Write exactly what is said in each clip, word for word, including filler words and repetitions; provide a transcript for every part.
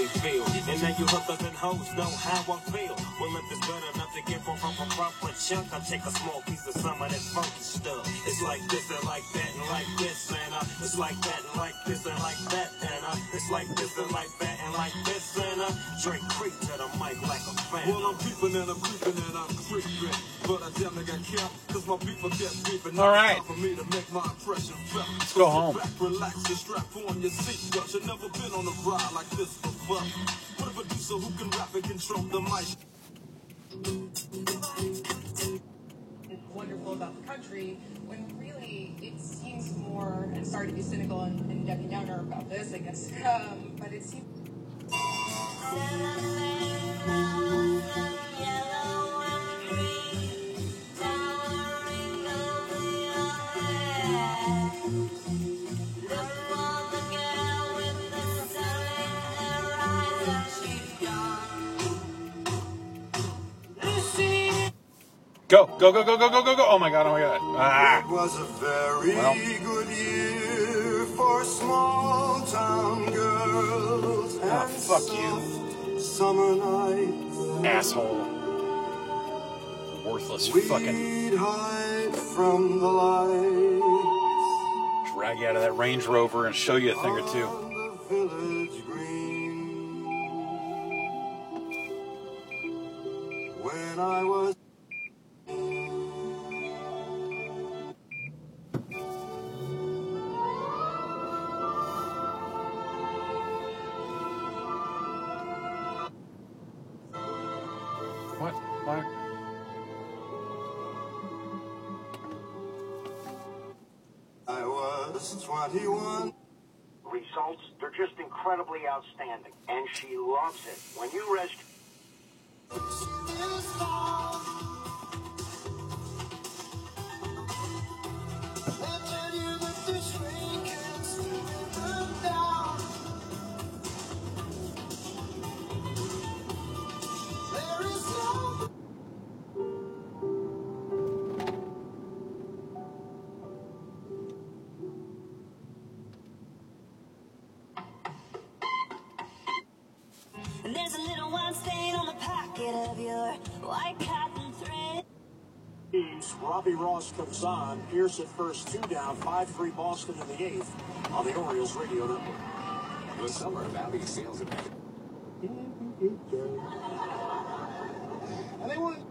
we feel. And now you hookers and hoes know how I feel. Well, if it's good enough to get from from proper chunk, I take a small piece of some of that funky stuff. It's like this and like that and like this and uh, it's like that and like this and like that and uh, it's like this and like that and like this and uh, Drake creep to the mic like a fan. Well, I'm creeping and I'm creeping and I'm creeping, but I damn near got killed because my people kept beeping. All right, for me to make my impression felt. Let's go home. Back, relax and strap on your seatbelt. You've never been on a ride like this before. What a producer who can rap and control the mic. Wonderful about the country, when really it seems more, and sorry to be cynical and, and Debbie Downer about this, I guess, um, but it seems. Go, go, go, go, go, go, go, go. Oh my god, oh my god. Ah. It was a very well. good year for small town girls. Oh, and fuck you. Summer nights. Asshole. Worthless We'd fucking. hide from the lights. Drag you out of that Range Rover and show you a thing or two. On the village green. When I was. What? Why? I was twenty-one. Results, they're just incredibly outstanding. And she loves it. When you rest... And there's a little wine stain on the pocket of your white cotton thread. Robbie Ross comes on. Pierce at first, two down, five three Boston in the eighth on the Orioles radio network. The Summer Valley Sales Event. And they want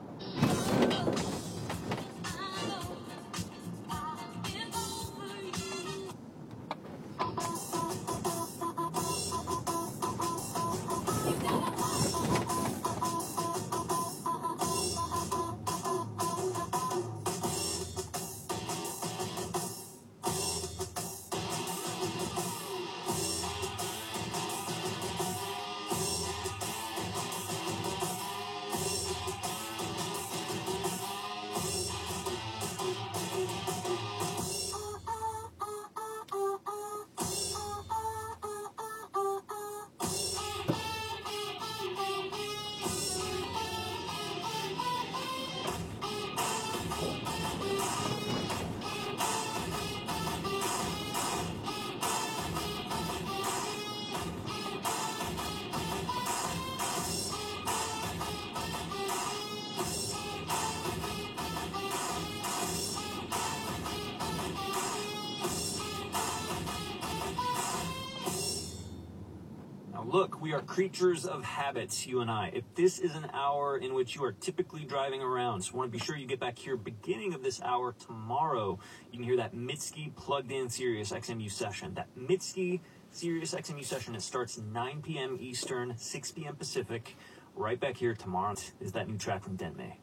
Look, we are creatures of habits, you and I. If this is an hour in which you are typically driving around, so I want to be sure you get back here beginning of this hour tomorrow. You can hear that Mitski plugged in Sirius X M U session. That Mitski Sirius X M U session, it starts nine p.m. Eastern, six p.m. Pacific. Right back here tomorrow is that new track from Dent May.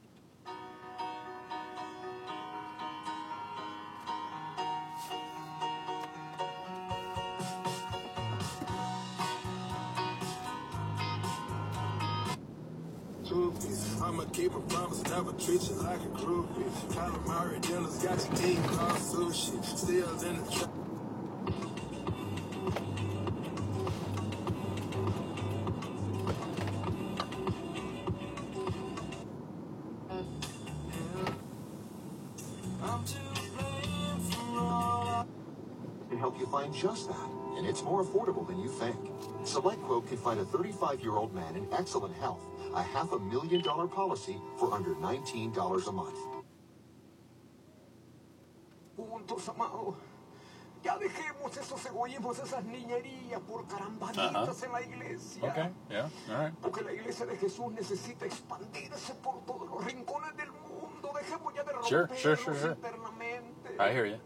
I'ma keep a promise, never treat you like a groupie. Calamari dinners got you eating all sushi. Still in the trap. Can help you find just that, and it's more affordable than you think. SelectQuote can find a thirty-five-year-old man in excellent health a half a million dollar policy for under nineteen dollars a month. Puntos, amado. Ya dejemos esos egoísmos, esas niñerías por carambaditas Uh-huh. en la iglesia. Okay, yeah, all right. Porque la iglesia de Jesús necesita expandirse por todos los rincones del mundo. Dejemos ya de Sure, rompernos sure, sure, sure. internamente. I hear you.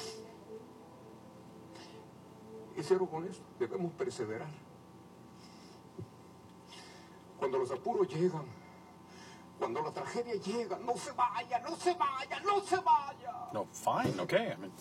Y ser honestos, debemos perseverar. Cuando los apuros llegan, cuando la tragedia llega, no se vaya, no se vaya, no se vaya. No, fine, okay. I mean,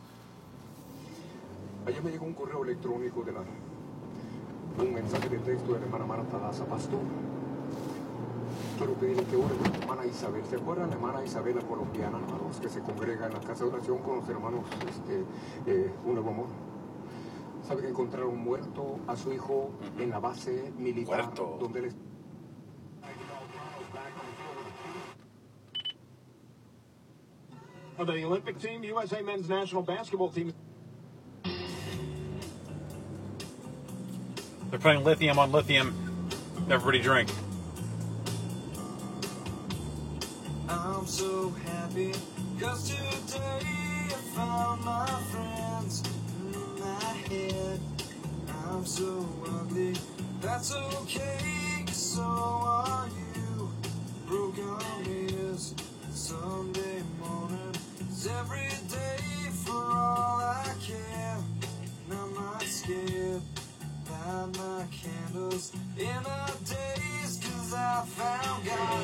Ayer me llegó un correo electrónico de la... un mensaje de texto de la hermana Marta Daza, pastor. Quiero pedirle que ore por la hermana Isabel. ¿Se acuerdan la hermana Isabel, la colombiana, hermanos, que se congrega en la casa de oración con los hermanos este, eh, Un Nuevo Amor? ¿Sabe que encontraron muerto a su hijo uh-huh. en la base militar? Muerto. Donde él... Of the Olympic team, U S A men's national basketball team. they're putting lithium on lithium. Everybody drink. I'm so happy, cause today I found my friends in my head. I'm so ugly, that's okay, so are you. Broken is Sunday morning, it's every day for all I care. And I'm not scared, light my candles in our days, cause I found God.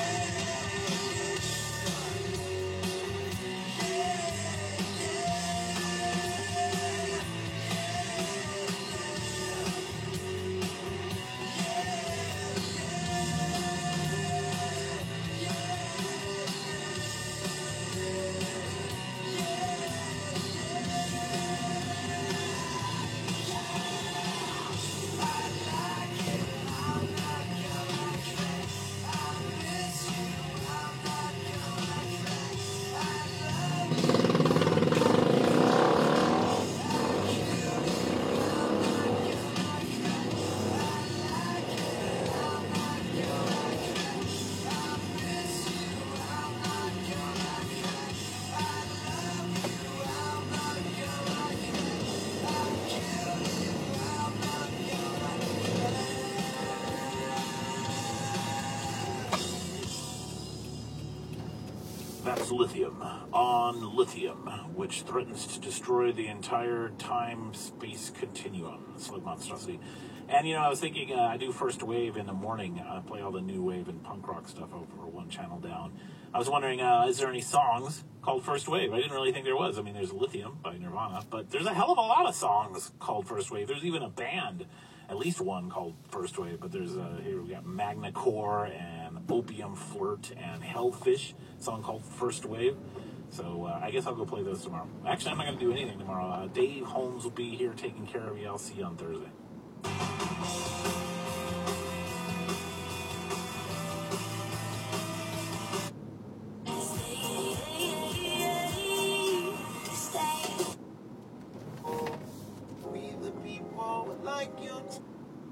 That's Lithium on Lithium, which threatens to destroy the entire time-space continuum. Slug monstrosity. And, you know, I was thinking, uh, I do First Wave in the morning. I play all the new wave and punk rock stuff over one channel down. I was wondering, uh, is there any songs called First Wave? I didn't really think there was. I mean, there's Lithium by Nirvana, but there's a hell of a lot of songs called First Wave. There's even a band, at least one called First Wave, but there's, uh, here we got Magna Core and Opium Flirt and Hellfish, a song called First Wave. So uh, I guess I'll go play those tomorrow. Actually, I'm not going to do anything tomorrow. Uh, Dave Holmes will be here taking care of you. I'll see you on Thursday. We the people would like you to.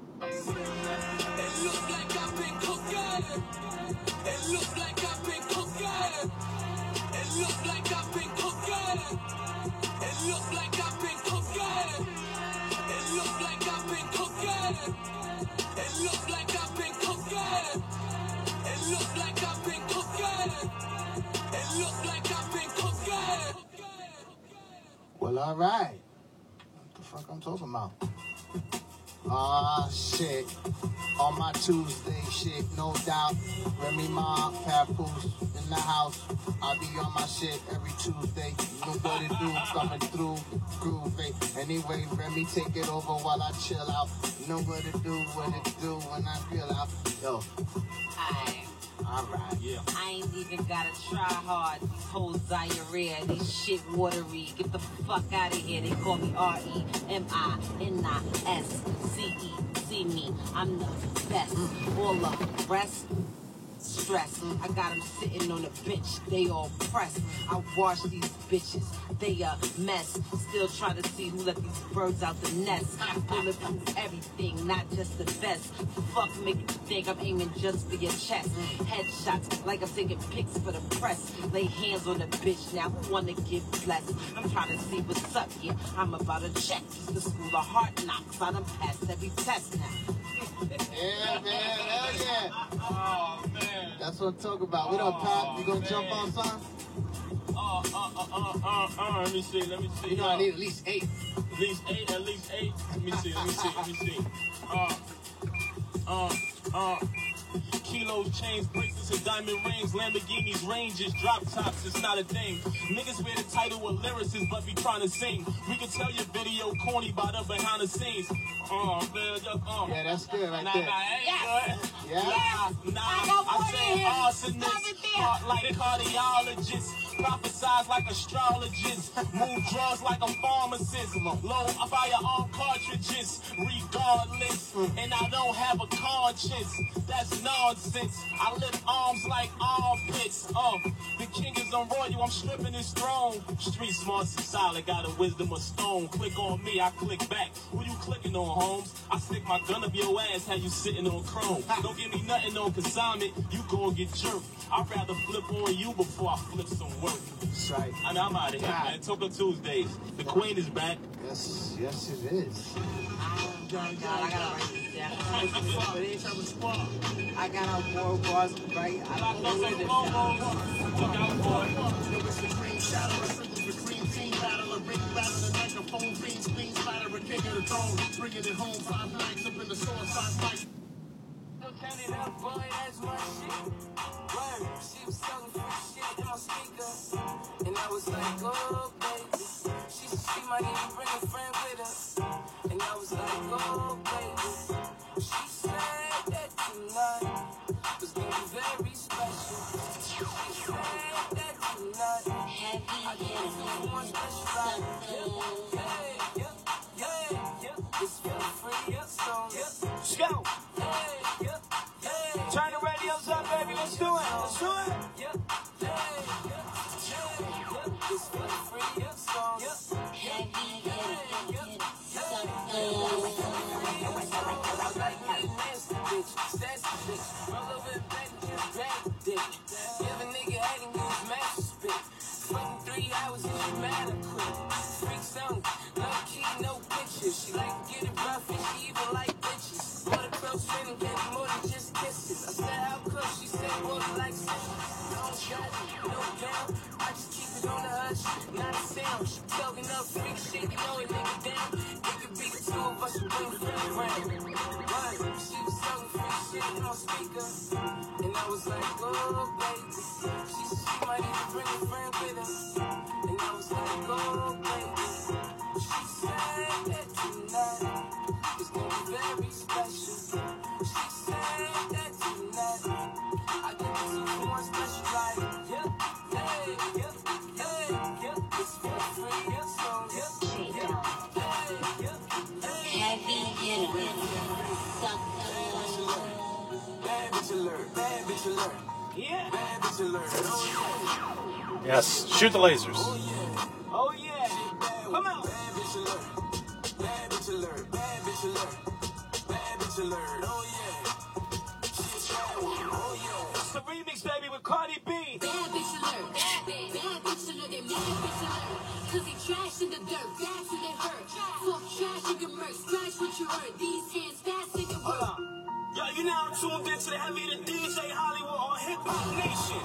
It looks like I've been cooking. It looks like I've been cooking. It looks like I've been cooking. It looks like I've been cooking. It looks like I've been cooking. It looks like I've been cooking. It looks like I've been cooking. It looks like I've been cooking. Well, all right. What the fuck I'm talking about? Ah, shit. On my Tuesday shit, no doubt. Remy Ma, Papoose in the house. I be on my shit every Tuesday. You know what it do, coming through, groove it. Anyway, Remy take it over while I chill out. You know what it do, what it do when I feel out. Yo. Hi. Alright. Yeah. I ain't even gotta try hard. These hoes diarrhea, these shit watery. Get the fuck out of here. They call me R E M I N I S C E. See me, I'm the best. All the rest, stress. I got them sitting on the bench, they all pressed. I wash these bitches, they a mess. Still trying to see who let these birds out the nest. Bulletproof everything, not just the best. Fuck making you think I'm aiming just for your chest. Headshots like I'm taking pics for the press. Lay hands on the bitch now, who wanna get blessed? I'm trying to see what's up here, I'm about to check. It's the school of hard knocks, I done passed every test now. Yeah, man, hell yeah. Oh, man. That's what I'm talking about. We don't pop. You gonna man. jump on something? Uh, uh, uh, uh, uh, uh, let me see, let me see. You know I need at least eight. At least eight, at least eight. Let me see, let me see, let me see. Uh, uh, uh. Kilos, chains, bracelets, and diamond rings, Lamborghinis, ranges, drop tops, it's not a thing. Niggas wear the title of lyricists, but be trying to sing. We can tell your video corny by the behind the scenes. Oh, man, just, uh. Yeah, that's good right nah, there. Nah, ain't good. Yeah. Nah, nah, I say arsonist, heart like cardiologist, prophesize like astrologist, move drugs like a pharmacist, load firearm cartridges, regardless, and I don't have a conscience, that's nonsense, I lift arms like armpits, uh, the king is on royal, I'm stripping his throne, street smart and solid, got a wisdom of stone, click on me, I click back, who you clicking on, Holmes? I stick my gun up your ass, have you sitting on chrome, don't give me nothing on consignment, you gon' get jerked, I'd rather flip on you before I flip some work. That's right. I mean, I'm out of here, man. Toka Tuesdays. The Queen is back. Yes, yes, it is. God, I gotta write this down. I got out more bars to write. I don't know where this down. Look out for it. The cream shadow, the cream team battle, a ring battle, the microphone, green screen splatter, a king of the throne, bringing it home, five nights up in the store, five fights. Turn it up, boy, that's my shit. Word, she was selling free shit in my speaker. And I was like, oh, baby. She said she might even bring a friend with her. And I was like, oh, baby. She said that tonight was gonna be very special. She said that tonight I can't do one special night. Yeah, yeah, yeah, yeah. It's for free, yeah, so yeah. Let's go. Turn the radios up, baby. Let's do it. Let's do it. Yeah, yeah, yeah, yeah. It's for free, yeah, so yeah. Heavy, yeah, yeah, I like my nasty bitch, sassy bitch. My love it back, just grab dick. Give a nigga head and use master spit. Fucking three hours and she mad I quit. Freak song, no key, no pictures. She like to get it rough and she even like bitches. More the close friend and get more than just kisses. I said how could she said more than like sisters. No got it, no down. I just keep it on the hush, not a sound. She talking up freak shit, you know it nigga down. It could be the two of us who bring friends around. Right, she was talking freak shit on speaker. And I was like, oh baby. She said she might even bring a friend with her. And I was like, oh baby. She said that tonight is gonna be very special. She said that tonight I get to see one special like, yeah, hey, yeah, hey, yeah, it's for free, yeah, so, yeah, yeah, hey, yeah, hey. Heavy hitter. Bad bitch alert, bad bitch alert. Yeah. Bad bitch alert. Oh, yeah. Yes. Shoot the lasers. Oh, yeah. Oh, yeah. Come on. Bad bitch alert. Bad bitch alert. Bad bitch alert. Bad bitch alert. Oh, yeah. She's bad one. Oh, yeah. It's the remix, baby, with Cardi B. Bad bitch alert. Bad, bad, bad bitch alert. That bad bitch alert. Cause they trash in the dirt. That's who they hurt. Fuck trash in your merch. Trash what you heard. These hands fast in your Hold work. on. Yo, you now tuned into the heavy to D J Hollywood on Hip Hop Nation.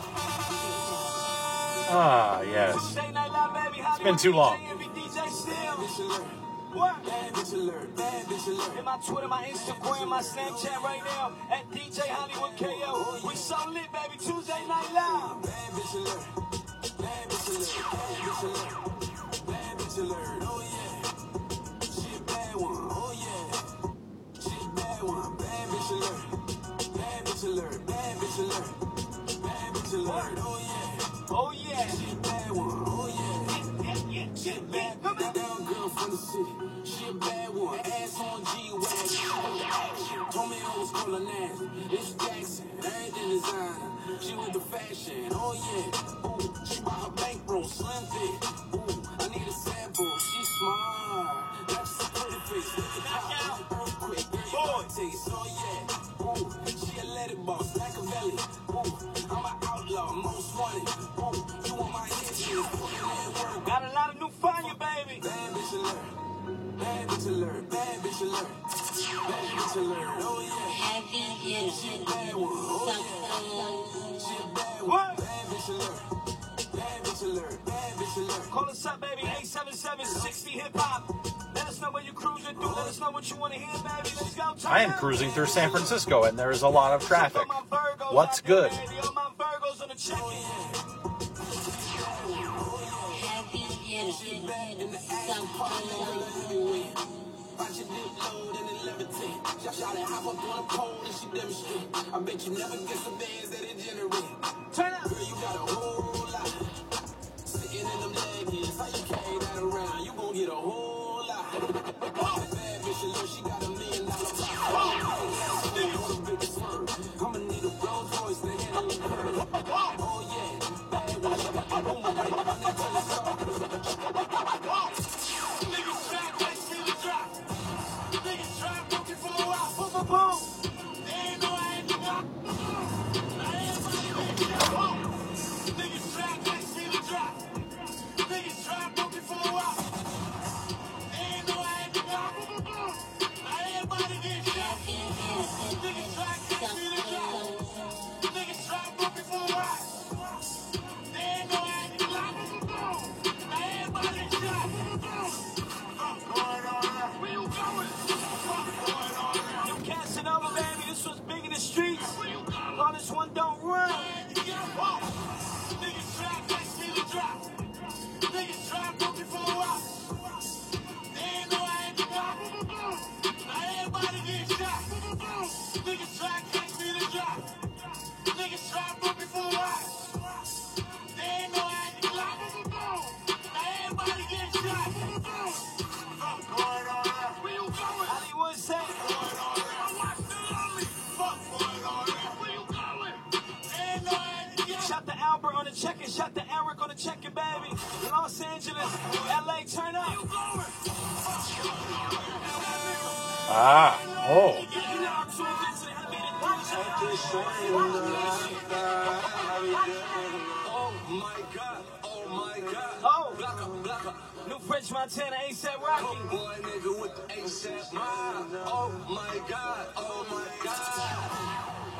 Ah, yes. Tuesday Night Live, baby. It's been too long. D J still. What? Bad bitch alert. Bad bitch alert. In my Twitter, my Instagram, my Snapchat right now at D J Hollywood K O. We so lit, baby. Tuesday Night Live. Bad bitch alert. Bad bitch alert. Bad bitch alert. Bad bitch alert. Oh yeah. She a bad one. Oh yeah. She a bad one. Bad bitch alert. Bad bitch alert. Bad bitch alert. Bad bitch alert. Oh yeah. Oh yeah. She a bad one. Oh yeah. She a bad, bad girl from the city. She a bad one. Ass on G-Wagon. Told me Rose calling ass. It's Jackson, everything designer. She with the fashion, oh yeah. Ooh, she bought her bankroll, slim fit. Ooh, I need a sample, she smart. That's a pretty face, look at that, earthquake. Boy, taste, oh yeah. Ooh, she a let it boss, Machiavelli. Ooh, I'm an outlaw, most wanted. Ooh, you want my hit, got a lot of new fire, baby. Bad bitch alert, bad bitch alert, bad bitch alert, bad bitch alert, oh yeah. Heavy hitter. She a bad one, oh yeah. She a bad one, bad bitch alert, bad bitch alert, bad bitch alert. Call us up, baby, eight seven seven, sixty hip hop. Let us know where you're cruising through. Let us know what you want to hear, baby. Let's go. Turn I am up. cruising through San Francisco, and there is a lot of traffic. What's good? Baby, all my Virgos on the check-in. Heavy hitter. Something. Watch it dip low, then it levitate. Shot shot it, hop up on a pole, and she demonstrate. I bet you never get some bands that it generate. Turn up. Girl, you got a whole lot. Sitting in them leggings, how you carry that around? You gon' get a whole lot. Bad bitch, look, she got a million dollar box. I'ma need a Rolls Royce to handle the curve. Oh yeah, bad bitch, I'm on my way. I'm not telling Niggas trap, they see the drop. Niggas trap, looking for a while. Boom, boom, boom. They ain't know I ain't the guy. Now everybody make it up. Niggas trap, they see the drop. Niggas trap, looking for a while. They ain't know I ain't the guy. Now everybody get shot. Niggas trap, they see the drop. Niggas trap, looking for a while. They ain't know I ain't the guy. Now everybody get shot. Where you going? You casting over, baby. This was big in the streets. Oh, this one don't run. Niggas trap, they see the drop. Niggas trap, looking for a while. They ain't know I ain't the guy. Now everybody get shot. Niggas trap, they see the drop. Niggas trap, looking for a while. They ain't know I ain't the guy. Now everybody get shot. Where you going? Hollywood say. Shot the Albert on the check-in, shot the Eric on the check-in, baby. Los Angeles, L A, turn up. Ah, oh. Oh my God, oh my God. Oh, Blocka, blocka. New French Montana, ASAP Rocky. Boy, nigga with the ASAP mob. Oh my God, oh my God.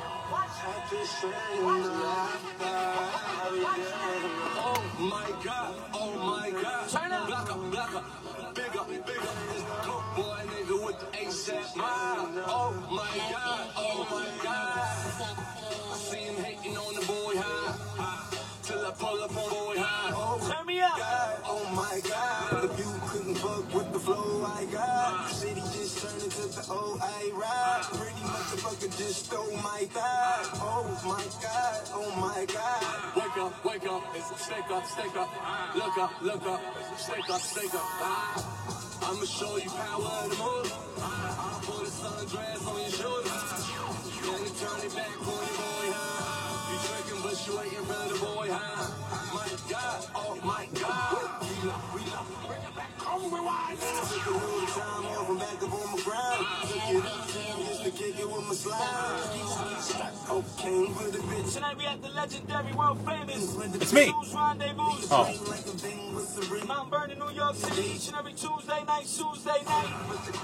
Oh my God, oh my God. Turn up. Blocka, blocka. Bigger, bigger. Coke boy, nigga with the ASAP mob. Oh my God, oh my God. I see him hating on the boy high. Till I pull up on boy high. Oh, Turn me up. God, oh my God. If you couldn't fuck with the flow I got, city just turned into the O I ride. Pretty much the fucker just stole my God. Oh my God, oh my God. Wake up, wake up, it's stake up, stake up. Look up, look up, stake up, stake up. Ah, I'ma show you power of the moon. I'll put a sundress on your shoulders. Then you turn it back on your boy high. You drinking, but you ain't for the boy high. My God, oh my God. We love, we love, bring it back, come rewind. Took a little time off and back up on my grind. Took it just to kick it with my slide. Cocaine for the bitch. Tonight we at the legendary, world famous. It's me. Rendezvous. Oh. Mount Vernon, New York City, each and every Tuesday night, Tuesday night.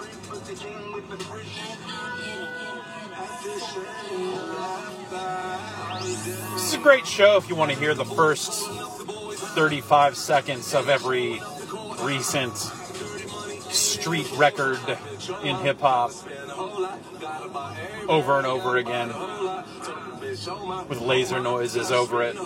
This is a great show if you want to hear the first thirty-five seconds of every recent street record in hip-hop over and over again with laser noises over it.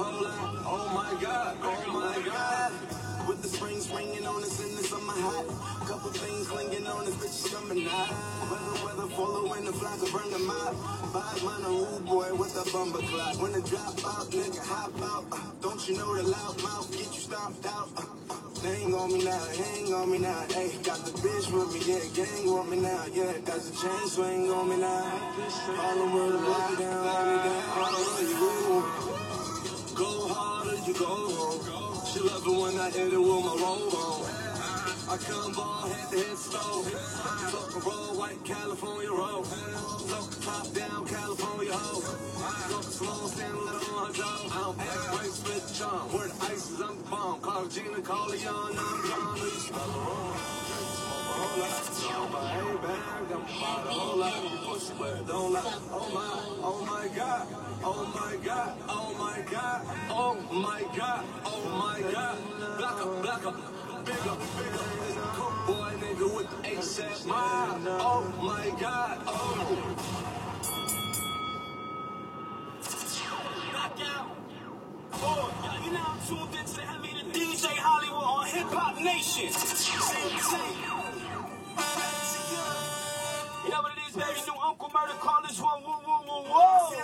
With the spring swinging on us in the summer hot. Couple things clinging on us, bitches coming out. Weather, weather, following the flock, burn them out. Five man, a rude boy with a bumper clock. When the drop out, nigga, hop out. Uh, don't you know the loud mouth get you stomped out? Uh, uh, hang on me now, hang on me now. Hey, got the bitch with me, yeah, gang with me now. Yeah, got the chain swing on me now. Harlem with a look down, lay down, all you. Go hard or you go home. She love it when I hit it with my robe on. I come ball head to head stove. Fuck a roll, white California roll. Fuck top down California hoe. Fuck slow, stand little on her jaw. I don't act way split the charm. Where the ice is, I'm the bomb. Call Gina, call Leon, I'm John. We smell the room. Whole lot. So my hey bag, I'm about a whole lot. You pussy, but don't lie. Oh my, oh my God. Oh my God, oh my God, oh my God, oh my God. Black up, black up. Big up, big up, cook boy nigga with the ASAP mob. Oh my God, oh. Knockout. Oh, y'all, you now tuned into the heavy to D J Hollywood on Hip Hop Nation. Same, same. You know what it is, baby? New Uncle Murder, call this one woo woo woo woo.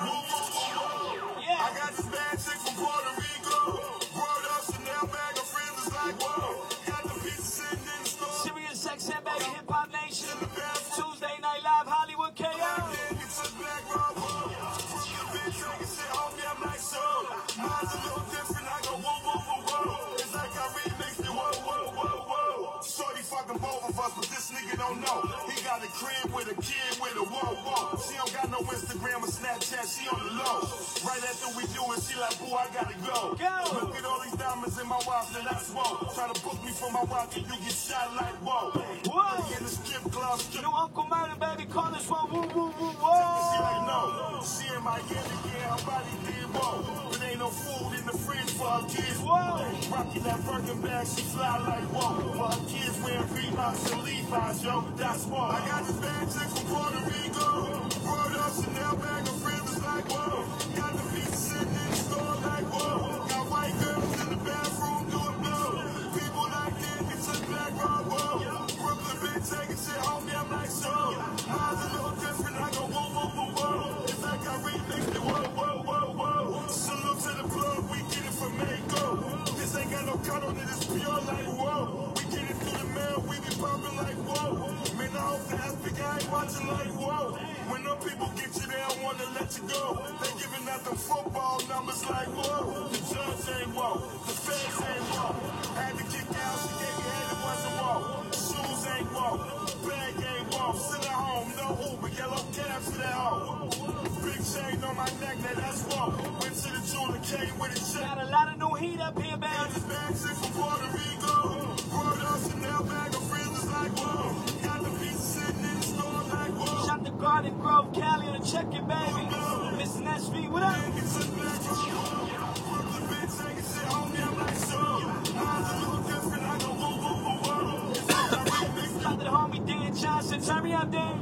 Yeah. I got this bad chick from Puerto Rico. Word up, Chanel bag of friends is like whoa. Got the pizza sitting in the store. Serious Sex and Baby Hip Hop Nation. Tuesday Night Live Hollywood K O. It's a black rob, whoa. Bitch, taking shit on me, I'm like so. Mine's a little different, I go whoa whoa whoa whoa. It's like I remixed it, whoa whoa whoa whoa. Shorty fucking both of us, but this nigga don't know. He got a crib with a kid with a whoa whoa. She don't got no Instagram or Snapchat, she on the low. Right after we do it, she like, boo, I gotta go. Go. Look at all these diamonds in my watch, and that's whoa. Try to book me for my watch, and you get shot like whoa. Whoa. In the strip club, strip. New Uncle Murder, baby, call this one woo woo woo whoa. She like, no. She in my head again, her body did whoa. But ain't no food in the fridge for her kids. Whoa. Rocking that Birkin bag, she fly like whoa. For her kids wearing Reeboks and Levi's, yo. That's whoa. I got this bad chick from Puerto Rico. Word up, Chanel bag of friends is like whoa. Got the pizza sitting in the store like whoa. Got white girls in the bathroom doing blow. People like that, it's a black rob, whoa. Brooklyn been taking shit home, yeah, I'm like so. Mine's a little different, I go whoa, whoa, whoa, whoa. It's like I remixed it, whoa, whoa, whoa, whoa. Salute to the plug, we get it from Mako. This ain't got no cut on it, it's pure like whoa. We get it through the mail, we be pumping like whoa. Man, I hope the epic, I ain't watching like whoa. When them people get you, they don't wanna let you go. They giving out them football numbers like whoa. The judge ain't whoa, the feds ain't whoa. Had to kick out, she gave me head, it wasn't whoa. Shoes ain't whoa, bag ain't whoa. Sit at home, no Uber, yellow cab to that hoe. Big chain on my neck, now that's whoa. Went to the jeweler, came with a check. Got a lot of new heat up here, man. Got this bag chick from Puerto Rico. Word up, Chanel bag of friends is like whoa. Got the pizza sitting in the store like whoa. Shot the Garden Grove, Cali, and check it, baby. Missing that speed, what up? It's a black road. Brooklyn been taking shit home, yeah, I'm like so. Mine's a little different, I go whoa, whoa, whoa, whoa. It's like I remixed. Shout to the homie Dan Johnson, turn me up, Dan.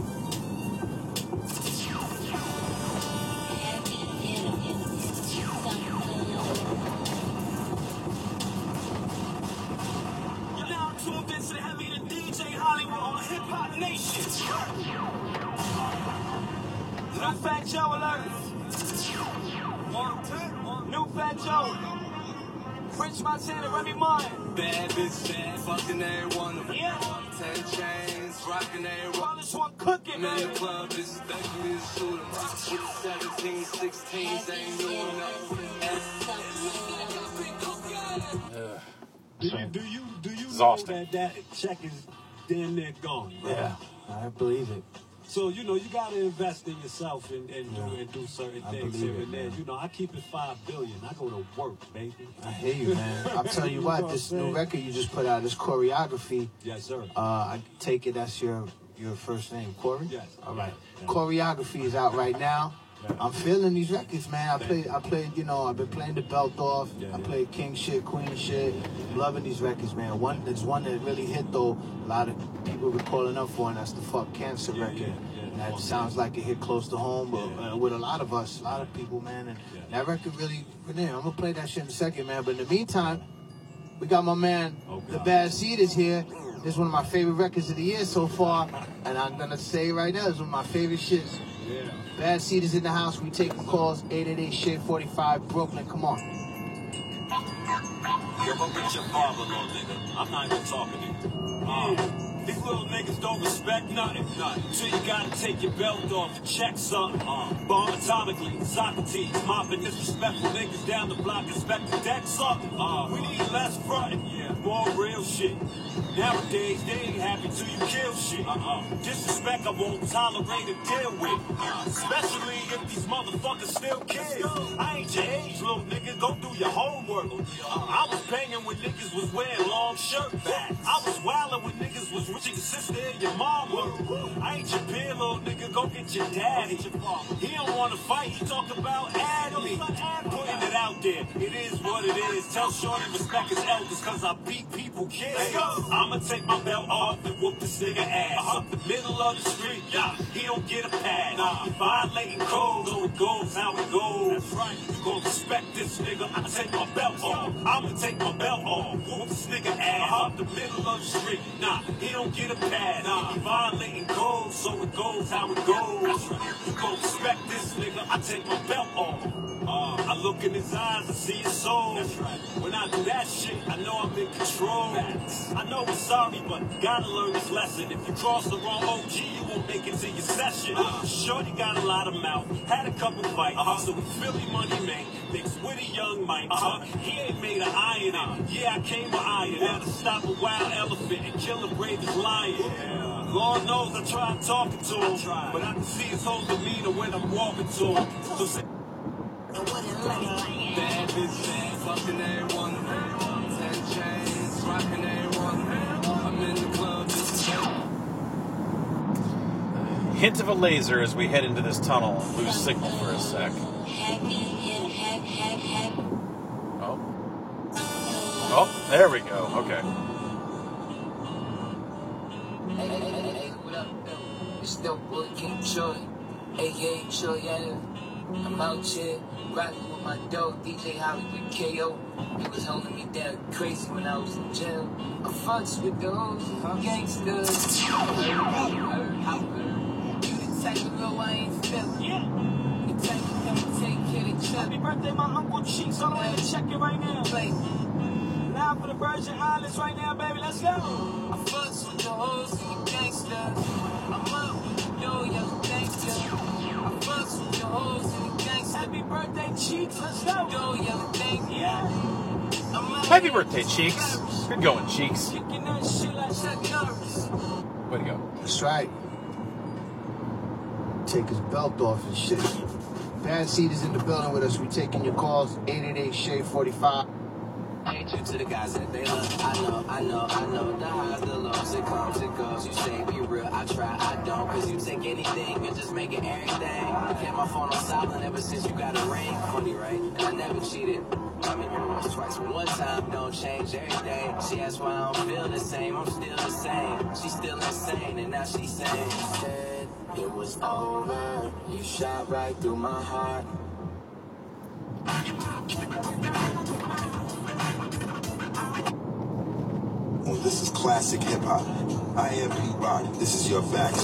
You're now tuned into the heavy to D J Hollywood on Hip Hop Nation. New Fat Joe alert. New Fat Joe. French Montana, Remy Martin. Bad bitch, bad, fucking every one of them. Yeah. Ten chains, rocking every one. This one cooking, man. In the club, this is begging me to shoot 'em. With the seventeen, sixteens, they ain't doing nothing. Do you, do you, do you know that that check is damn near gone, bro? Yeah, I believe it. So, you know, you got to invest in yourself and, and, yeah. do, and do certain I things here it, and there. man. You know, I keep it five billion. I go to work, baby. I hear you, man. I'll tell you what, this new record you just put out, this choreography. Yes, sir. Uh, I take it that's your your first name, Corey? Yes. All right. Yeah. Choreography is out right now. Yeah. I'm feeling these records, man. I played, I played, you know, I've been playing the belt off. Yeah, I yeah. played King shit, Queen shit. I'm loving these records, man. One, there's one that really hit though. A lot of people were calling up for, and that's the Fuck Cancer Yeah, record. yeah, yeah. And that sounds like it hit close to home, but Yeah. uh, with a lot of us, a lot of people, man. And Yeah. that record really, really, I'm gonna play that shit in a second, man. But in the meantime, we got my man, Oh, The God. Bad Seed is here. This is one of my favorite records of the year so far, and I'm gonna say right now, it's one of my favorite shits. Yeah. Bad Seed is in the house. We taking calls. eight eight eight shit forty-five Brooklyn. Come on. Yo, go get your father, little nigga. I'm not even talking to you. Uh, These little niggas don't respect nothing. Nothing. So you gotta take your belt off and check something. Uh, bomb atomically, Socrates, mopping disrespectful niggas down the block, expect to deck something. Uh, we need less fronting, yeah, more real shit. Nowadays, they ain't happy till you kill shit. Uh-uh. Disrespect I won't tolerate and deal with. Uh, especially if these motherfuckers still kids. I ain't your age, little nigga, go do your homework. Uh, I was banging when niggas was wearing long shirt backs. I was wildin' when niggas was with your sister and your mama. I ain't your peer, little nigga, go get your daddy. He don't wanna fight, he talk about adding me. Putting it out there, it is what it is. Tell Shorty respect his elders, cause I beat people kids. I'ma take my belt off and whoop this nigga ass. Up the middle of the street, yeah, he don't get a pad. Nah, violating code, so it goes how it goes. That's right, you gon' respect this nigga, I take my belt off. I'ma take my belt off, whoop this nigga ass. Up the middle of the street, nah, he don't get a pad. Nah, violating code, so it goes how it goes. You gon' respect this nigga, I take my belt off. Uh, I look in his eyes, I see his soul. That's right. When I do that shit, I know I'm in control. Facts. I know he's sorry, but gotta learn this lesson. If you cross the wrong O G, you won't make it to your session. Uh, Shorty got a lot of mouth, had a couple fights. Uh-huh. So we Philly money man, mixed with a young Mike. Uh-huh. He ain't made an iron in. Yeah, I came with iron. Now to stop a wild elephant and kill a bravest lion. Yeah. Lord knows I tried talking to him, I but I can see his whole demeanor when I'm walking to him. So say, bad bitch, fucking everyone. Ten chains, rocking everyone. I'm in the club just Hint of a laser as we head into this tunnel and lose signal for a sec. Oh. Oh, there we go. Okay. Hey, hey, hey, hey, what up, though? It's still boy King Troy, A K A Troy, yeah. I'm out here, rocking with my dog, D J Hollywood K O. He was holding me down crazy when I was in jail. I fucks with those gangsters. You the type of girl I ain't feeling. Yeah. The type of girl take care of each other. Happy birthday, my Uncle Cheeks, all the way to check it right now. Play. Now for the Virgin Islands right now, baby, let's go. I fucks with the hoes and the gangsters. I'm up with the dough, young gangster. I fucks with the hoes and the gangsters. Happy birthday, Cheeks, let's go. Dough, young gangster. Yeah. Happy birthday, Cheeks. Good going, Cheeks. Kicking that shit like Chuck Norris. Way to go. That's right. Take his belt off and shit. Bad Seed is in the building with us. We taking your calls. eight eight eight, Shade forty-five. I ain't true to the guys that they love. I know, I know, I know. The highs, the lows, it comes, it goes. You say be real, I try, I don't. Cause you take anything and just make it everything. I kept my phone on silent ever since you got a ring. Funny, right? And I never cheated. I mean, once, twice, but one time don't change everything. She asked why I don't feel the same. I'm still the same. She's still insane, and now she's saying, said it was over. You shot right through my heart. Well, this is classic hip hop. I am Pete Rock. This is your facts.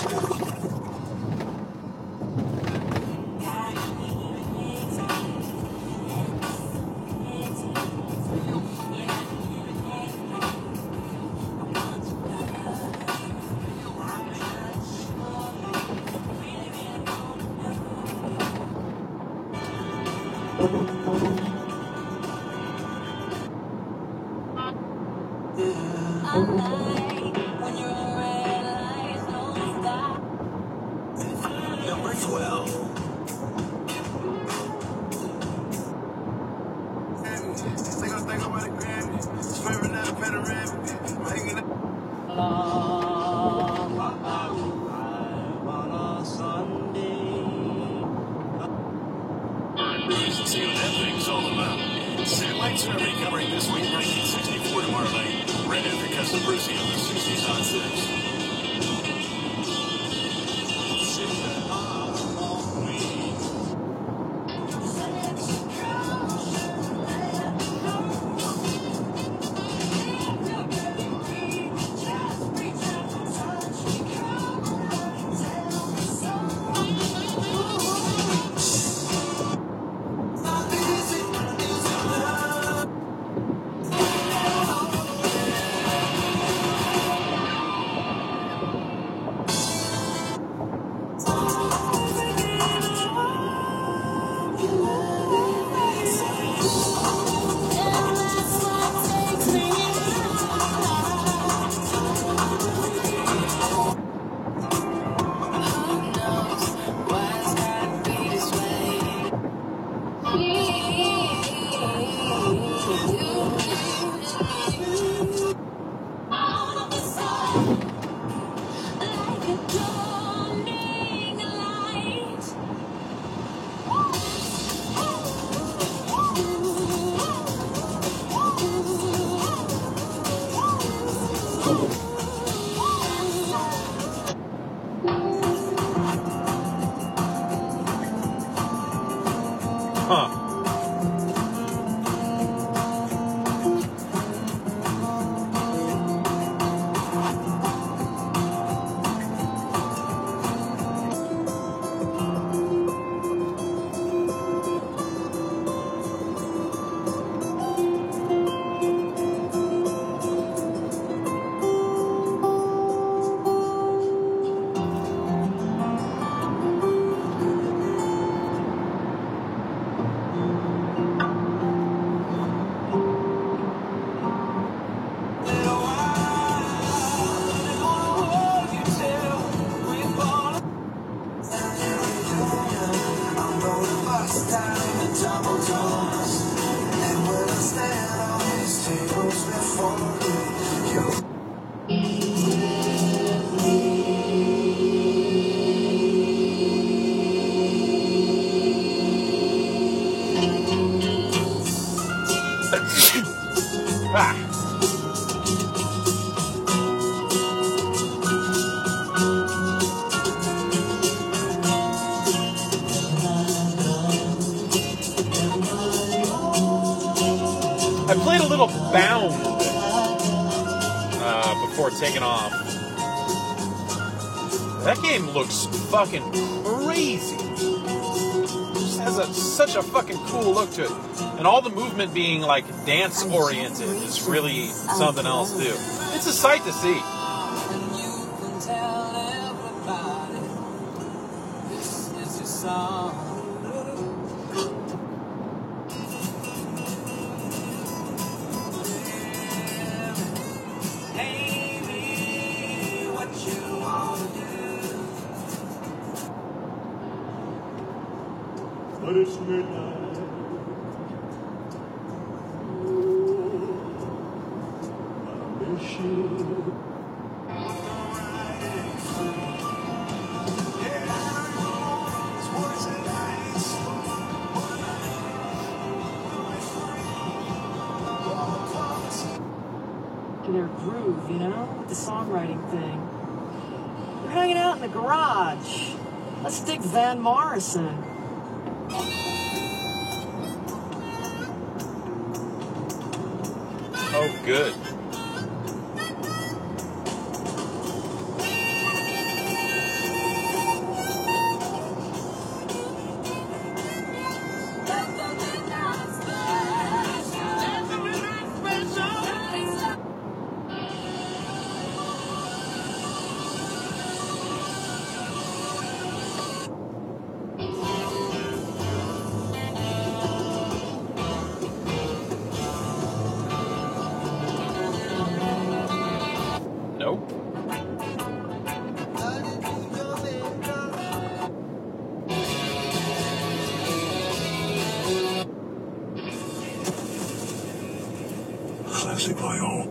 Number twelve. See what that thing's all about. Satellites are recovering this week, nineteen sixty-four tomorrow night. Right after Cousin Brucey on the sixties Hot Six. Huh. Ah. I played a little Bound uh, before taking off. That game looks fucking crazy. It just has a, such a fucking cool look to it. And all the movement being like dance oriented is really something else too. It's a sight to see. But it's midnight. I miss you. Their groove, you know, with the songwriting thing. We're hanging out in the garage. Let's dig Van Morrison. Oh, good. Nope. Classic vinyl.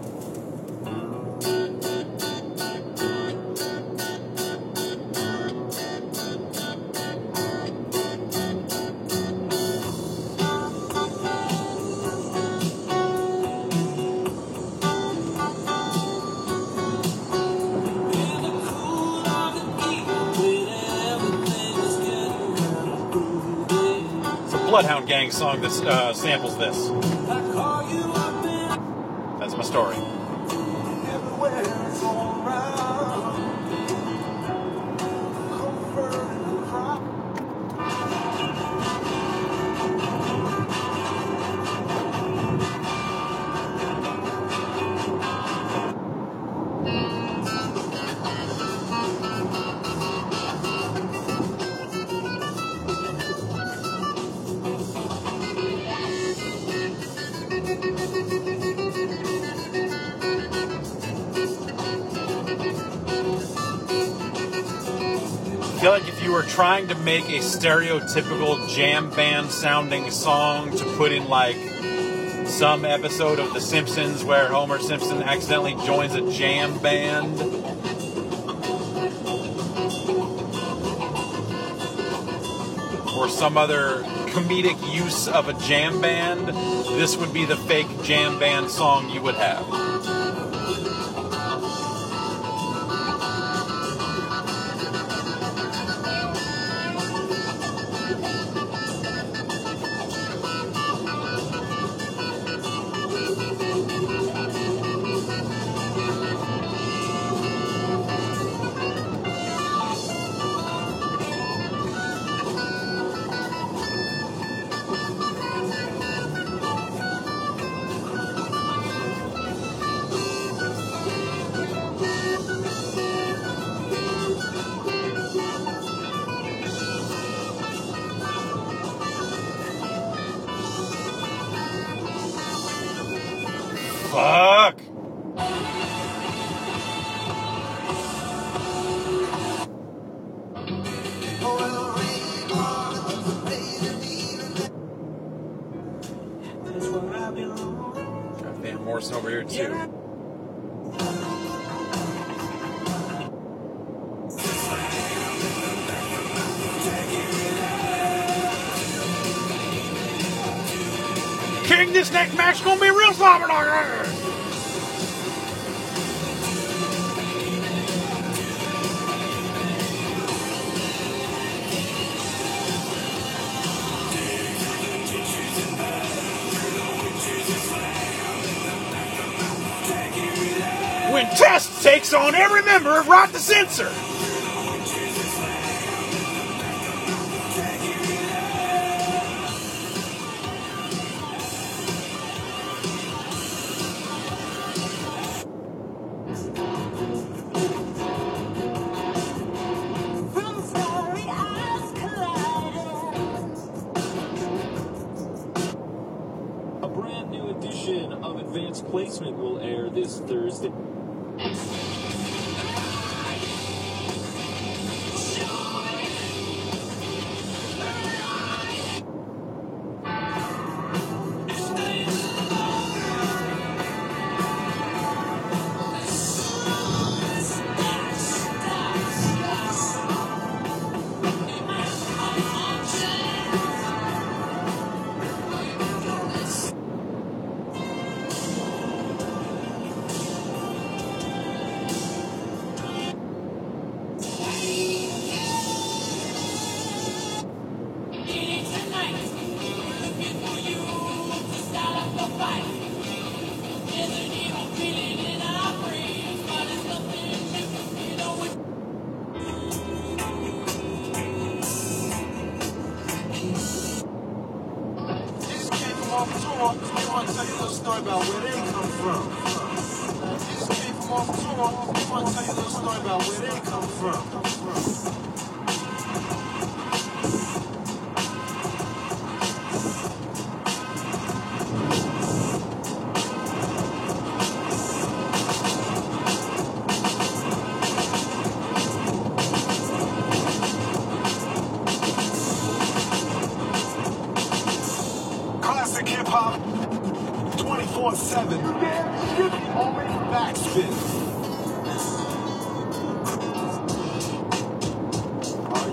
Bloodhound Gang song that uh, samples this. That's my story. I feel like if you were trying to make a stereotypical jam band sounding song to put in like some episode of The Simpsons where Homer Simpson accidentally joins a jam band, or some other comedic use of a jam band, this would be the fake jam band song you would have. Morrison over here too. King, this next match is gonna be real slobber knocker. When Test takes on every member of Rock the Censor. A brand new edition of Advanced Placement will air this Thursday. Classic hip hop, twenty-four seven. Backspin. Oh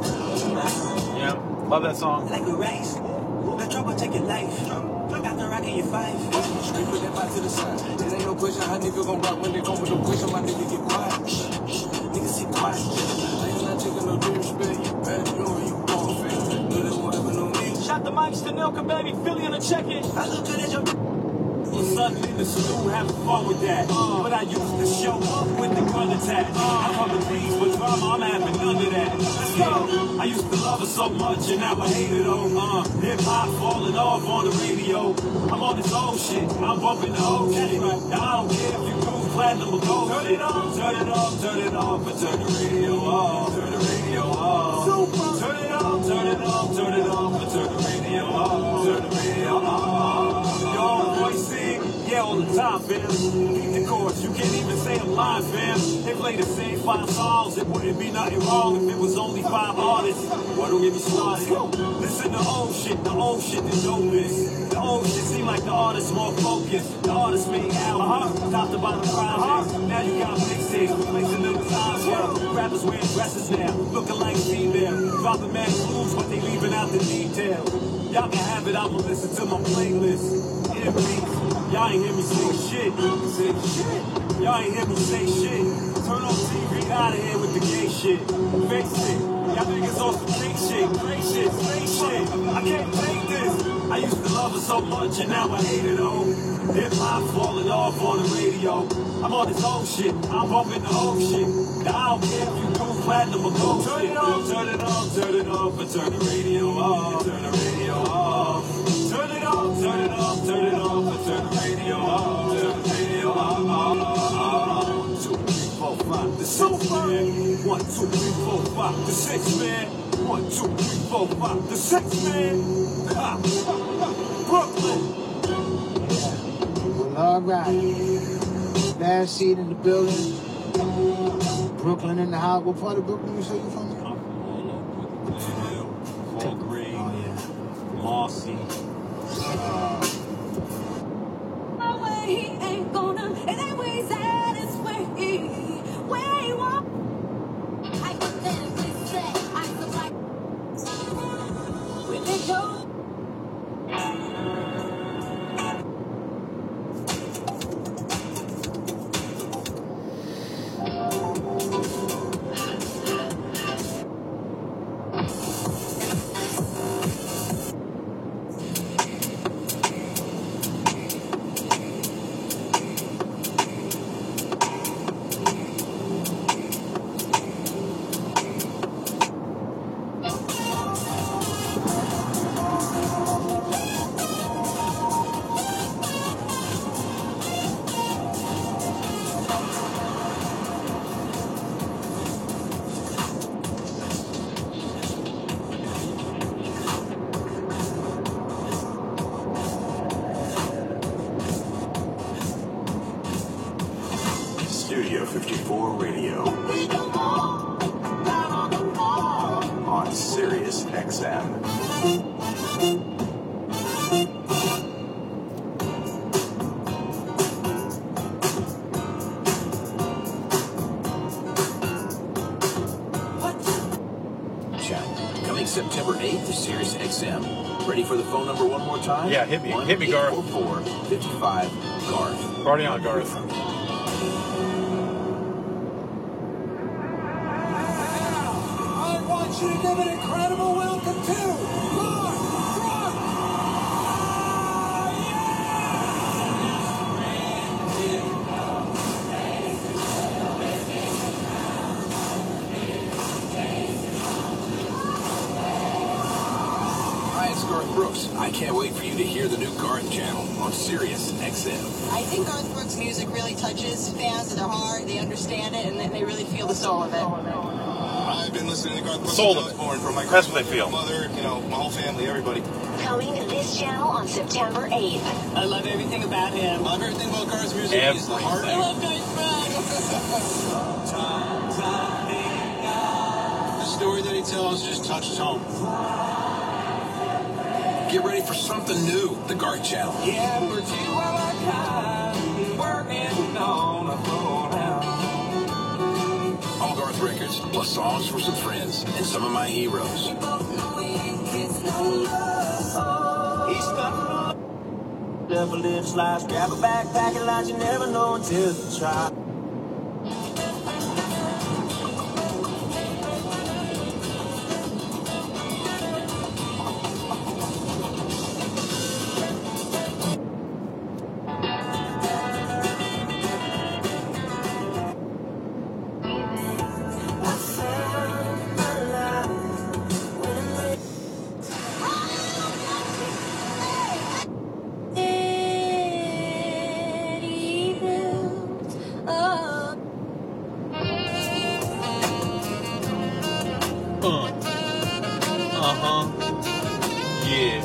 yeah. Yeah, love that song. Like a race, the trouble take your life. Got the rock in your five. Straight put that body to the side. There ain't no question how nigga gon' rock when they come with no question. My nigga get quiet. Niggas sit quiet. Niggas not taking no disrespect. You better know you wrong, fam. No, they won't ever know me. Shot the mics to Nilka, baby. Philly on the check-in. I look good as your. Something in the stew, having fun with that. Uh, but I used to show up with the gun attached. Uh, I come to these with drama, I'm having none of that. Let's go. I used to love her so much, and now I hate it all. Uh, hip hop falling off on the radio. I'm on this old shit, I'm bumping the old shit. Now I don't care if you do platinum or gold. Turn it on, turn it off, turn it off, but turn the radio off. Turn the radio off. Turn it on, turn it off, turn it off, but turn the radio off. Turn the radio off. Your voice sing, yeah, all the time, fam. Beat the chorus, you can't even say I'm live, fam. They play the same five songs, it wouldn't be nothing wrong if it was only five artists. Why don't get me started? Listen to old shit, the old shit that know this. The old shit seem like the artist more focused. The artist made albums, uh-huh. top to bottom projects. Now you got mixtapes, replacing little times, yeah. Rappers wearing dresses now, looking like female. Dropping mad clues, but they leaving out the detail. Y'all can have it, I'ma listen to my playlist. Hear me, y'all ain't hear me say shit. Say shit. Y'all ain't hear me say shit. Turn on T V, out of here with the gay shit. Face it, y'all niggas on some fake shit, great shit, fake shit. I can't take this. I used to love her so much and now I hate it all. Hip hop falling off on the radio. I'm on this whole shit, I'm bumping the whole shit. Now I don't care if you do platinum or gold. Turn it off, turn it off, turn it off, but turn the radio off. Turn the radio off. Turn it off, turn it off, turn it off, but turn the radio off. Turn the radio off. Two, three, four, five, the six man. One, two, three, four, five, the six man. One, two, three, four, five, the six man. Ha. Brooklyn. Well, all right. Last seat in the building. Brooklyn in the house. What part of Brooklyn you say you from? Fall Green. Oh, yeah. Mossy. Uh, Studio fifty-four Radio on Sirius X M. Coming September eighth to Sirius X M. Ready for the phone number one more time? Yeah, hit me. Hit me, Garth. one eight four four, five five, Garth. Party on, Garth. I want you to give an incredible welcome to Mark Rock. Hi, it's Garth Brooks. I can't wait for you to hear the new Garth channel on Sirius X M. I think Garth Brooks' music really touches fans to their heart. They understand it, and then they really feel the soul of it. I've been listening to Garth Brooks Soul since I of was born. From my That's what they feel. mother, you know, my whole family, everybody. Coming to this channel on September eighth. I love everything about him. I love everything about Garth's music. He's the heart. I love Garth The story that he tells just touches home. Get ready for something new, the Garth channel. Yeah, we're two of our kind, working on a full house. All Garth records, plus songs from some friends and some of my heroes. He's stuck. Never live slice, grab a backpack and lunch, you never know until you try. Uh. Uh-huh. Yeah.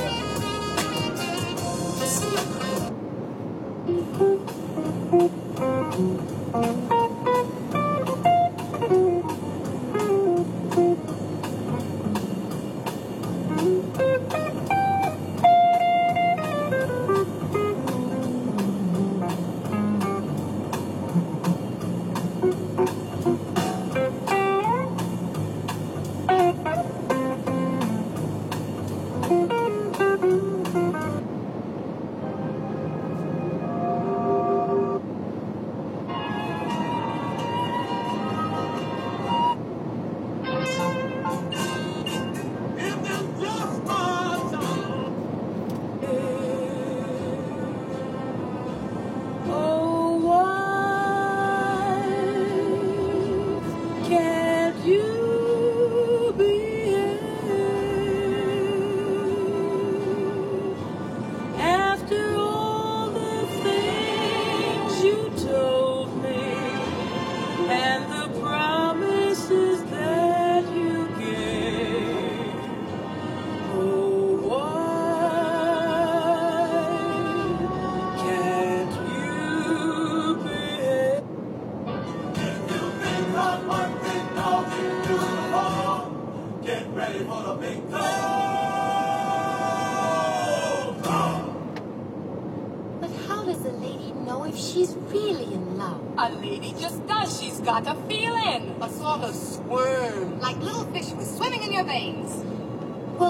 But how does a lady know if she's really in love? A lady just does. She's got a feeling. A sort of squirm. Like little fish was swimming in your veins. Well, I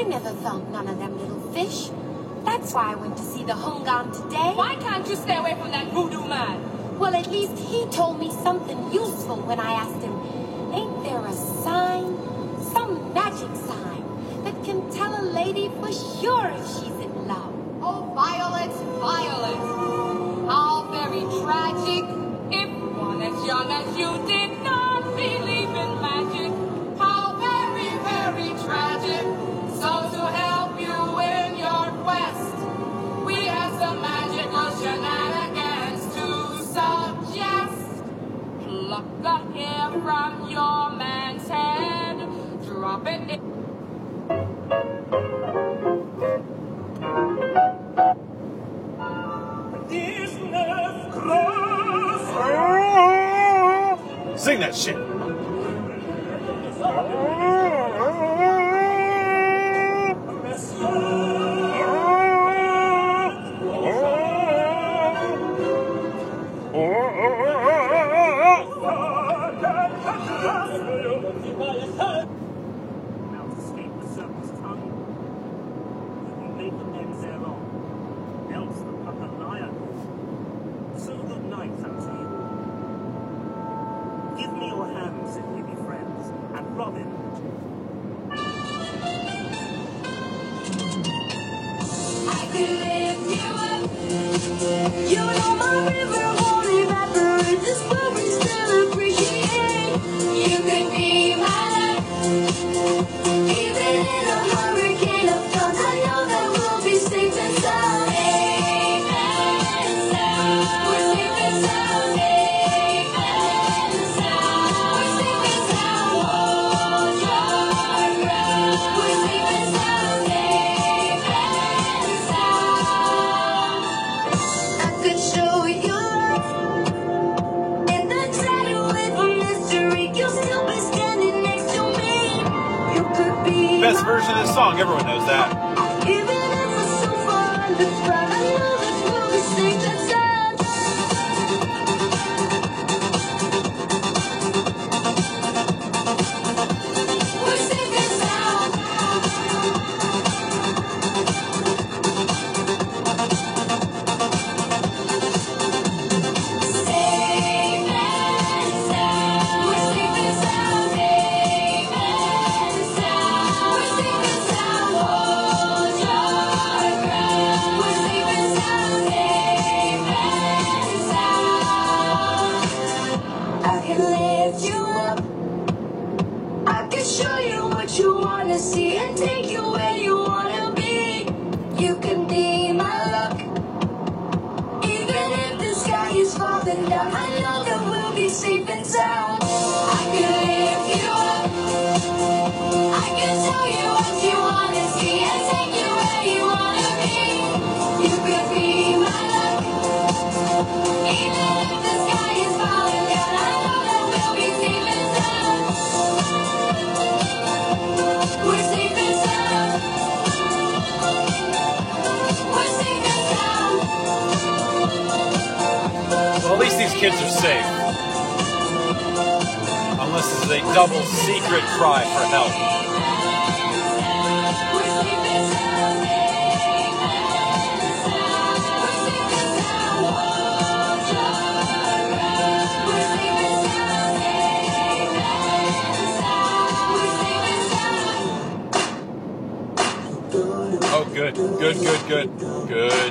I never felt none of them little fish. That's why I went to see the Hungan today. Why can't you stay away from that voodoo man? Well, at least he told me something useful when I asked him, ain't there a sign, some magic sign, that can tell a lady for sure if she's in love? Oh, Violet, Violet. How very tragic. If one as young as you did not believe in magic. How very, very tragic. So to help you in your quest, we have some magical shenanigans to suggest. Pluck the hair from your man's head, drop it in. Sing that shit. You know my river won't evaporate. This world we still appreciate. You could be my life. Even in a hurricane of thoughts, I know that we'll be safe and sound. Safe and sound. We're safe and sound. Safe and sound. We're safe and sound. Hold your ground. We're safe and sound. Safe and sound. I could show you love in the tidal wave of mystery. You'll still be standing next to me. You could be Best version of this song, everyone knows that. even if we're so far underground. I know that we'll be safe and sound. We're safe and sound. Safe and sound. We're safe and sound. Safe and sound. We're safe and sound. Hold your ground. We're safe and sound. Safe and sound. I can lift you up. I can show you what you wanna see and take you where you wanna be. You can be my luck. Even if the sky is falling down, I know that we'll be safe and sound. I can lift you up. I can show you what you wanna see and take you where you wanna be. You could be my luck. Even if the sky is falling down, I know that we'll be safe and sound. We're safe and sound. We're safe and sound. Well, at least these kids are safe. Unless this is a double secret cry for help. We're safe and sound. We're safe and sound. Hold your ground. We're safe and sound. We're safe and sound. Oh, good, good, good, good, good.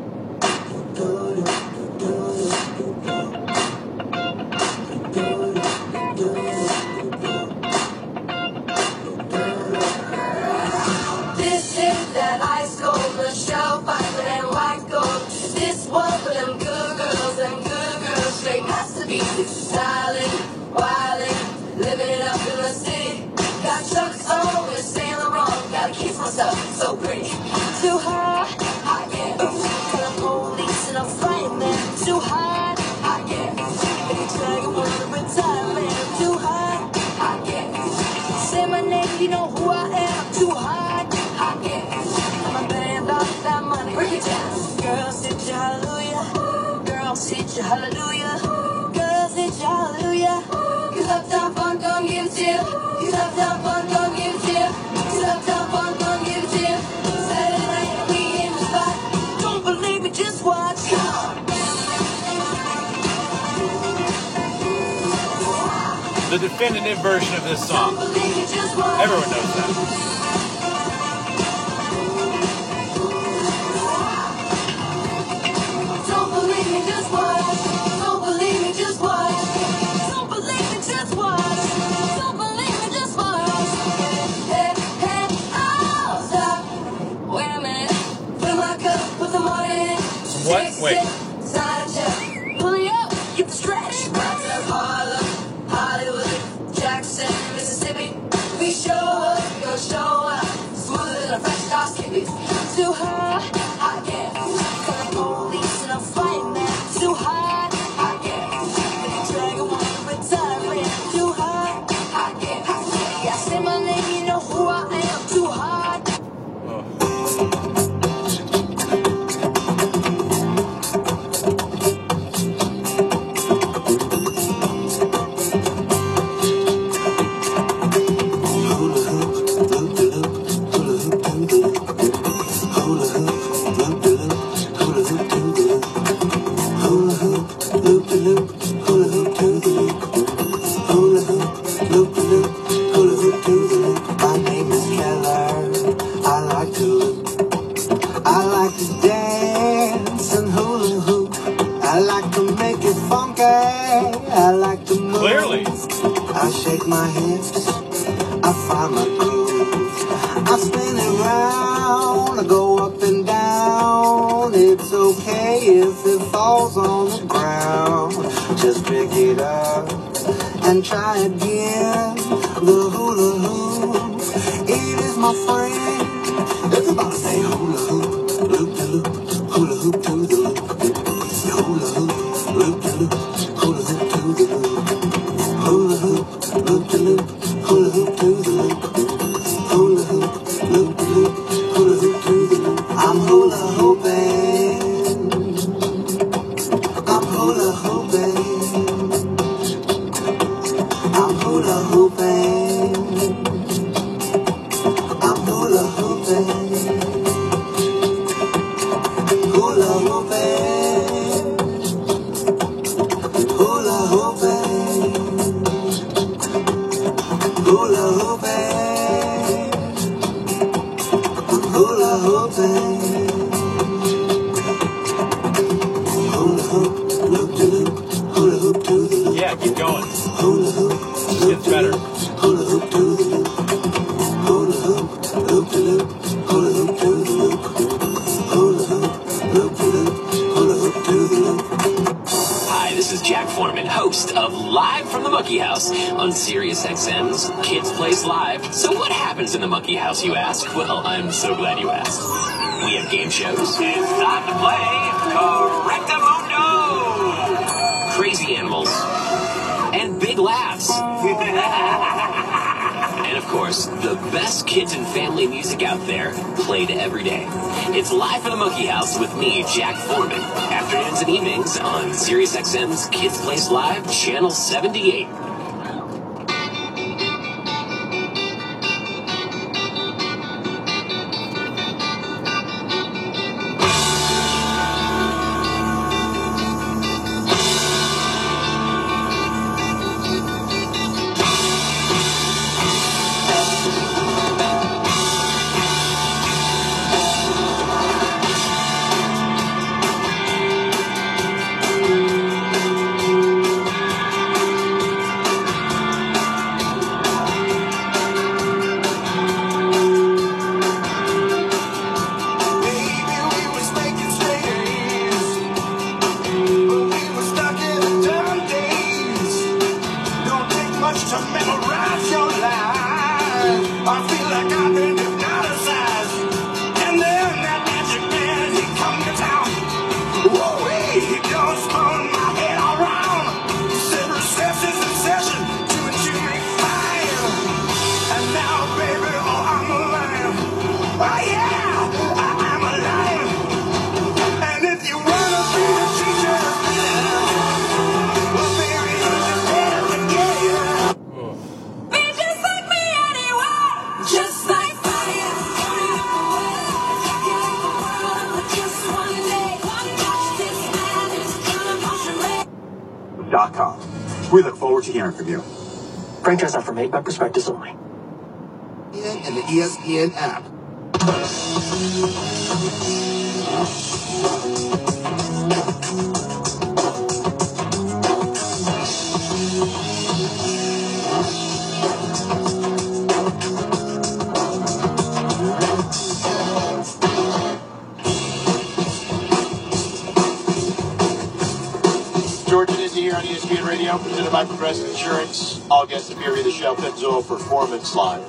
This is that ice cold Michelle Pfeiffer and white gold. This one for them good girls, them good girls. Straight has to be styling, wildin', living it up in the city. Got Chuck's on with Saint Laurent. Gotta kiss myself, so pretty. Too hot, hot yeah. Call the police and I'm fighting man. Too hot, hot yeah. Every time you wanna retire, man. Too hot, hot yeah. Say my name, you know who I am. Too hot, hot yeah. I'm a band about that money. Break it down. Girls, hit your hallelujah. Girls, hit your hallelujah. Girls, hit your hallelujah. Cause Uptown Funk gon' give it to you. Cause Uptown Funk gon' give it to you. Cause Uptown Funk gon' give it to you. the definitive version of this song. Everyone knows that. Don't believe me, just watch. Don't believe me, just watch. Don't believe me, just watch. Don't believe me, just watch. Hey, hey, oh, stop. Wait a minute. Fill my cup, put the water in. What? Wait. Side check. Pull it up, get the stretch. Right to Harlem, Hollywood, Jackson, Mississippi. We show up, we gon' show up. Smoother than a fresh car skippy. Too high, I guess. Call the police and I'm fighting that. Too high, I guess. If the dragon wanna retire it. Too high, I guess. Yeah, say my name, you know who I am. Too high. My name is Keller. I like to loop. I like to dance and hula hoop. I like to make it funky. I like to move. Clearly. I shake my hips. I find my groove. I spin it round. I go up and down. It's okay if it falls on the ground. Just pick it up and try again. The hula hoop, it is my friend. Everybody say hula hoop, loop de loop, hula hoop to the loop. Hula hoop, loop de loop, hula hoop to the loop. Hula hoop, loop de loop, hula hoop to the loop. Hula hoop, loop de loop, hula hoop to the loop. I'm hula hooping. I'm hula hooping. I'm hula hooping. I'm hula hooping. Hula hooping. Hula hooping. Hula hooping. I'm hula hooping. Hula hoop, loop de loop, hula hoop to the loop. Yeah, keep going. Hula hoop. Gets better. Hula hoop to the loop. Hula hoop, loop de loop, hula hoop to the loop. Hula hoop, loop de loop, hula hoop to the loop. Hi, this is Jack Foreman, host of Live from the Monkey House on Sirius X M's Kids Place Live. So what happens in the Monkey House, you ask? Well, I'm so glad you asked. We have game shows. It's time to play Correctamundo! Crazy animals. And big laughs. And of course, the best kids and family music out there, played every day. It's Live from the Monkey House with me, Jack Foreman. Afternoons and evenings on Sirius X M's Kids Place Live, Channel seventy-eight. Com. We look forward to hearing from you. Franchise offer made by prospectus only. And the E S P N app. George and Izzy here on E S P N Radio, presented by Progressive Insurance. All guests appear via the Shell Pennzoil Performance Line.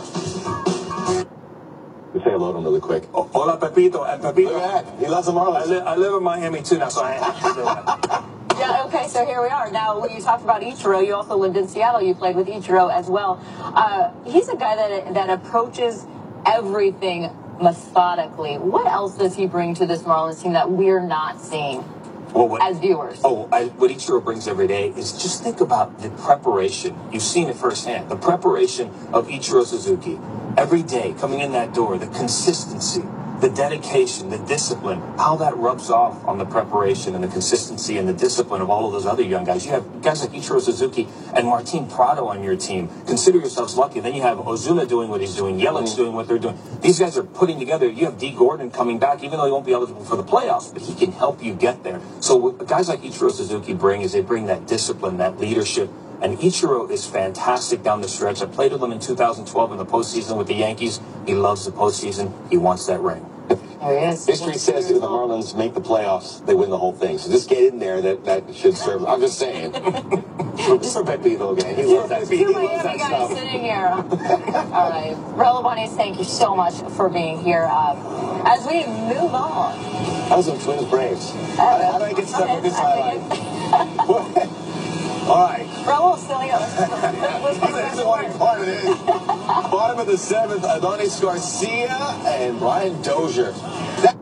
Say hello to him really quick. Oh, hola, Pepito. And Pepito. Look at that. He loves the Marlins. I, li- I live in Miami, too, now, so I have to do that. Yeah, okay, so here we are. Now, when you talked about Ichiro, you also lived in Seattle. You played with Ichiro as well. Uh, he's a guy that that approaches everything methodically. What else does he bring to this Marlins team that we're not seeing Well, what, as viewers? Oh, I, what Ichiro brings every day is just think about the preparation. You've seen it firsthand. The preparation of Ichiro Suzuki every day coming in that door, the consistency, the dedication, the discipline, how that rubs off on the preparation and the consistency and the discipline of all of those other young guys. You have guys like Ichiro Suzuki and Martin Prado on your team. Consider yourselves lucky. Then you have Ozuna doing what he's doing, Yelich doing what they're doing. These guys are putting together. You have D. Gordon coming back, even though he won't be eligible for the playoffs, but he can help you get there. So what guys like Ichiro Suzuki bring is they bring that discipline, that leadership. And Ichiro is fantastic down the stretch. I played with him in two thousand twelve in the postseason with the Yankees. He loves the postseason. He wants that ring. There he is. History says that if the Marlins make the playoffs, they win the whole thing. So just get in there. That, that should serve. I'm just saying. Just for Pepito again. He loves that. He Two loves Miami that guys stuff. sitting here. All right. Raul Ibanez, thank you so much for being here. Uh, as we move on. That was some Twins Braves. How, how do I get stuck with this highlight? All right. Raul still here. Let's, let's This is one part of it. Bottom of the seventh, Adonis Garcia and Brian Dozier. That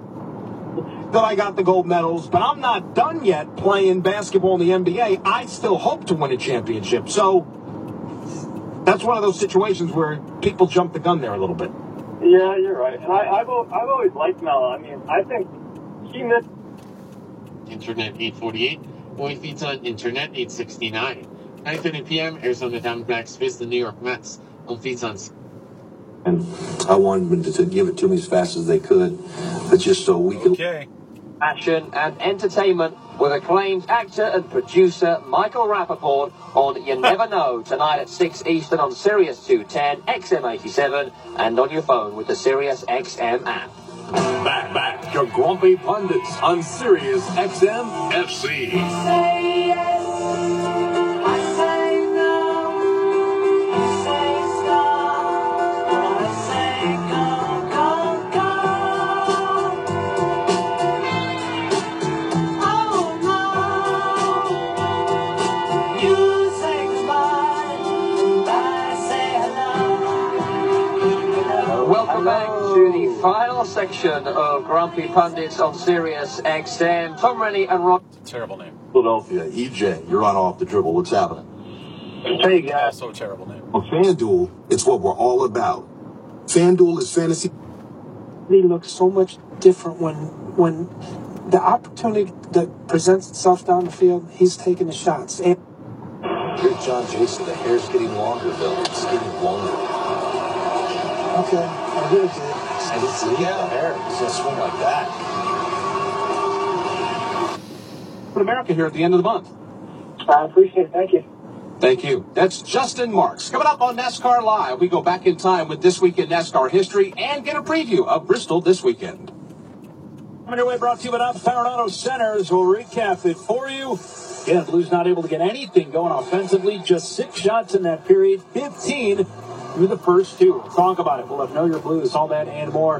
I got the gold medals, but I'm not done yet playing basketball in the N B A. I still hope to win a championship. So that's one of those situations where people jump the gun there a little bit. Yeah, you're right. And I, I've, al- I've always liked Melo. I mean, I think he missed. Internet eight forty-eight, Boy Feeds on Internet eight sixty-nine. nine thirty p.m., Arizona Diamondbacks face the New York Mets on Feeds on. And I wanted them to, to give it to me as fast as they could, but just so we could. Okay. Action and entertainment with acclaimed actor and producer Michael Rappaport on You Never Know tonight at six Eastern on Sirius two ten, X M eighty-seven, and on your phone with the Sirius X M app. Back, back to Grumpy Pundits on Sirius X M F C. Say yes, I say no. You say stop, I say go, go, go. Oh no, you say goodbye, I say hello. Welcome back to the final section of Grumpy Pundits on Sirius X M. Tom Rennie and Ron. Terrible name. Philadelphia, E J, you're on Off the Dribble. What's happening? Hey, guys. Also a terrible name. On FanDuel, it's what we're all about. FanDuel is fantasy. He looks so much different when when the opportunity that presents itself down the field, he's taking the shots. And Here's John Jason. The hair's getting longer, Bill. It's getting longer. okay, I hear it. And it's yeah, the hair. It's gonna swing like that. Put America here at the end of the month. I appreciate it. Thank you. Thank you. That's Justin Marks. Coming up on NASCAR Live, we go back in time with This Week in NASCAR History and get a preview of Bristol this weekend. Underway brought to you by Alpha Power Auto Centers. We'll recap it for you. Again, Blues not able to get anything going offensively. Just six shots in that period, fifteen through the first two. We'll talk about it. We'll have Know Your Blues, all that and more.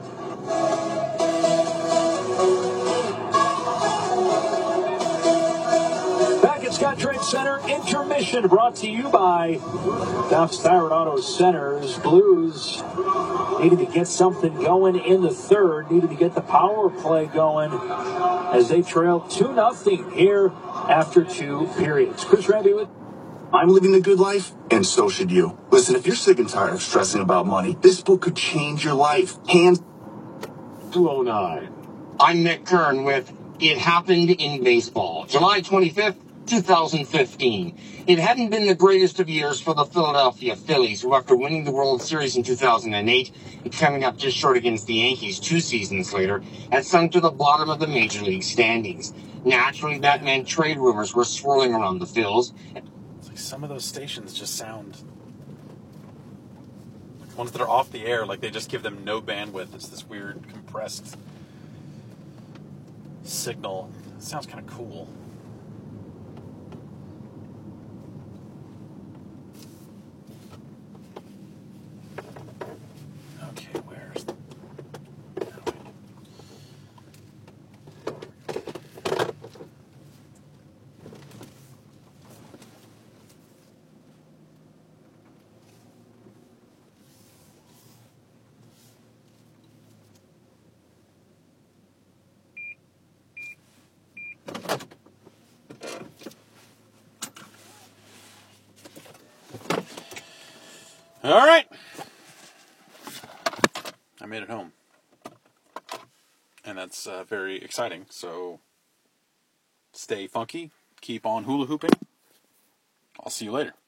Back at Scott Trade Center, intermission brought to you by Duff's Thyroid Auto Centers. Blues needed to get something going in the third, needed to get the power play going as they trailed two nothing here after two periods. Chris Raby with I'm living the good life, and so should you. Listen, if you're sick and tired of stressing about money, this book could change your life. Hands two oh nine. I'm Nick Kern with It Happened in Baseball. July twenty-fifth, two thousand fifteen. It hadn't been the greatest of years for the Philadelphia Phillies, who after winning the World Series in two thousand eight and coming up just short against the Yankees two seasons later, had sunk to the bottom of the Major League standings. Naturally, that meant trade rumors were swirling around the Phils. It's like some of those stations just sound... like ones that are off the air, like they just give them no bandwidth. It's this weird, compressed signal. It sounds kind of cool. Okay, where's... All right. I made it home. And that's uh, very exciting. So stay funky. Keep on hula hooping. I'll see you later.